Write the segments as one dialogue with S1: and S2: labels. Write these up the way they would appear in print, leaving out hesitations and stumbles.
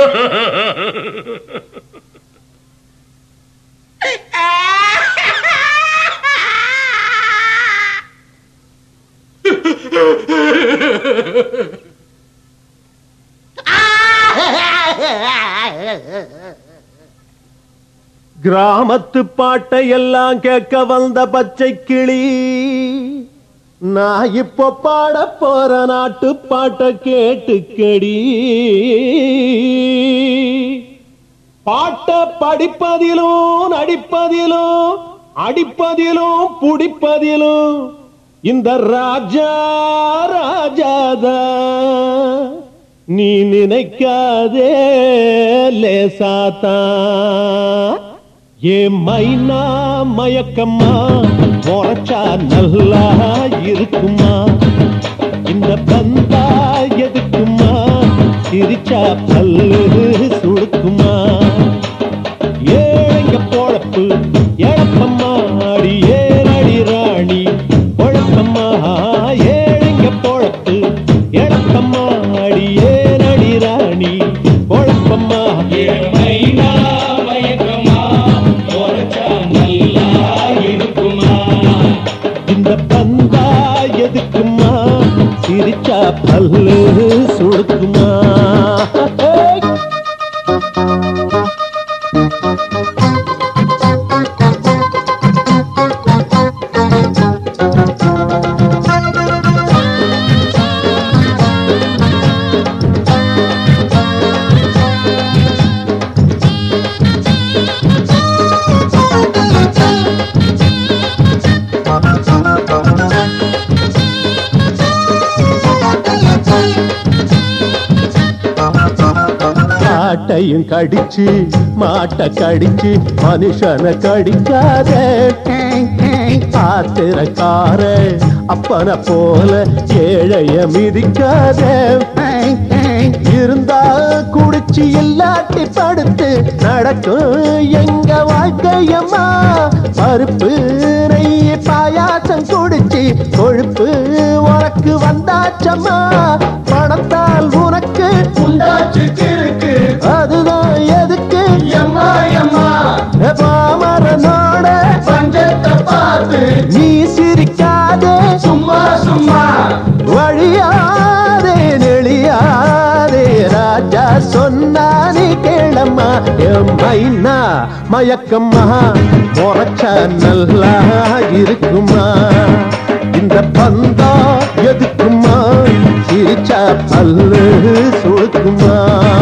S1: கிராமத்து பாட்டை எல்லாம் கேட்க வந்த பச்சை கிளி, நான் இப்ப பாட போற நாட்டு பாட்டை கேட்டுக்கடி. பாட்டை படிப்பதிலும் நடிப்பதிலும் அடிப்பதிலும் புடிப்பதிலும் இந்த ராஜா ராஜாதா. நீ நினைக்காதே லேசாத்தா. ஏ மைனா மயக்கம்மா முறைச்சா நல்லா இருக்குமா? இந்த பந்தா எதுக்குமா? சிரிச்சா பல்லு சுடுக்குமா? ஏழைங்க பொழப்பு எழப்பம்மா அடி ஏழடி ராணி பொழப்பம்மா. ஏழைங்க பொழப்பு எழப்பம்மா அடி ஏழடி ராணி பொழப்பம்மா.
S2: மைனா மயக்கம்மா முறைச்சா நல்லா இருக்குமா?
S1: இந்த பந்தா எதுக்குமா? சிரிச்சா பல்லு சுடுக்குமா? மாட்டையும் கடிச்சு மாட்டை கடிச்சு மனுஷனை கடிக்காதே. ஆத்திரக்கார அப்பனை போல ஏழைய மிதிக்காதே. இருந்தா குடிச்சு இல்லாட்டி படுத்து நடக்கும் எங்க வாழ்க்கையம்மா. பருப்பு நெய் பாயாசம் குடிச்சு கொழுப்பு உனக்கு வந்தாச்சம்மா. பணத்தால் உனக்கு
S2: உண்டாச்சு கிறுக்கு,
S1: அதுதான் எதுக்கு
S2: எம்மா எம்மா
S1: பாமரனோட
S2: பஞ்சத்தை பார்த்து
S1: நீ சிரிக்காதே.
S2: சும்மா சும்மா
S1: வழியாதே நெளியாதே ராஜா சொன்னா நீ கேளம்மா. என் மைனா மயக்கம்மா முறைச்சா நல்லா இருக்குமா? இந்த பந்தா எதுக்குமா? சிரிச்சா பல்லு சுடுக்குமா?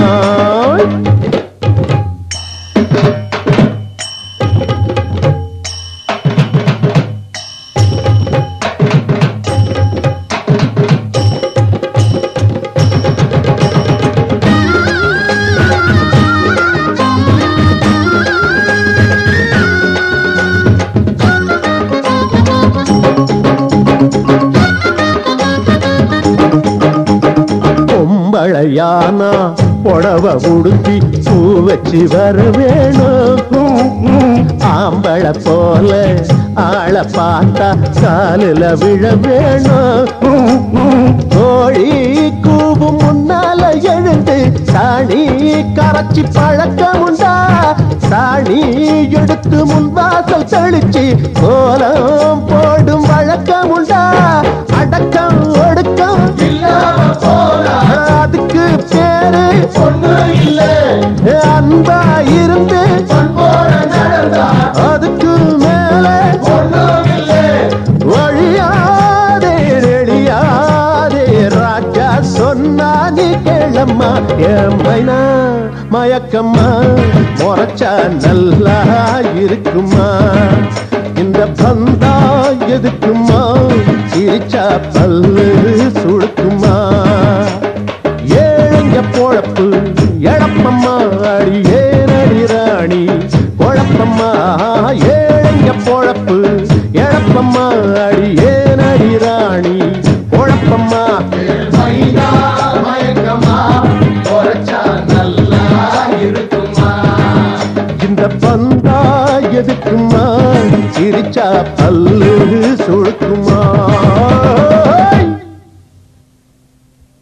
S1: பொம்பளையானா புடவ உடுத்தி பூ வச்சு வர வேணும். ஆம்பளை போல ஆளை பார்த்தா காலில் விழ வேணும். கோழி கூவும் முன்னால எழுந்து சாணி கரைச்சி பழக்கம் உண்டா? சாணி எடுத்து முன்வாசல் தெளிச்சு கோலம் போடும் வழக்கம் உண்டா? அடக்கம் ஒடுக்கம்
S2: இல்லாம போனா
S1: அதுக்கு பேரு
S2: ஒண்ணு இல்ல.
S1: அன்பா இருந்து
S2: பண்போட நடந்தா
S1: அதுக்கு மேல
S2: ஒண்ணும் இல்ல.
S1: வழியாதே நெளியாதே ராஜா சொன்னா நீ கேளம்மா. என் மைனா மயக்கம்மா முறைச்சா நல்லா இருக்குமா? இந்த பந்தா எதுக்குமா? சிரிச்சா பல்லு சுடுக்குமா? ஏழைங்க பொழப்பு